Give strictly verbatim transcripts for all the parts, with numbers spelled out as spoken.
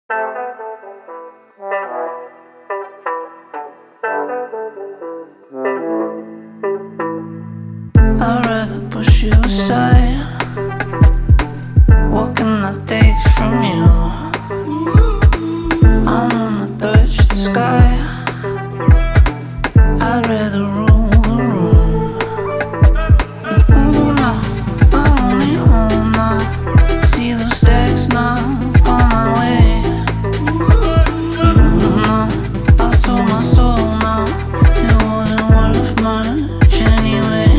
I'd rather push you aside. What can I take from you? I wanna touch the sky. I'd rather rule the room. Ooh, no, I only home now. See those stacks now on my way. Ooh, no, I sold my soul now. It wasn't worth much anyway.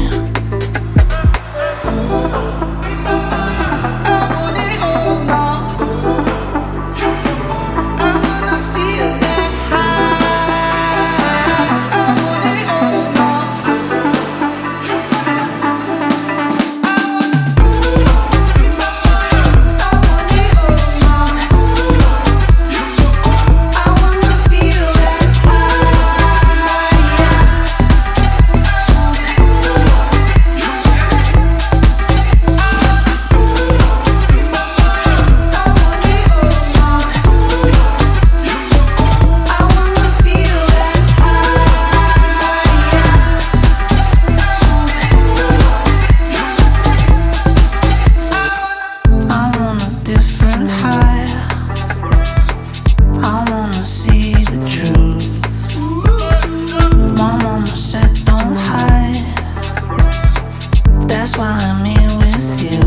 That's why I'm here with you.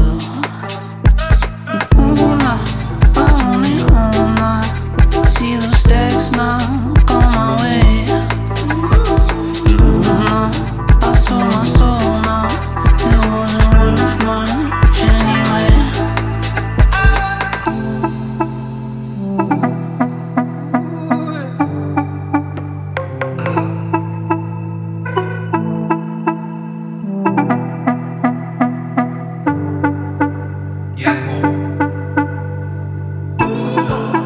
Ooh, no, I only home now. See those stacks now on my way. Ooh, no, I sold my soul now. It wasn't worth much anyway. Tiempo.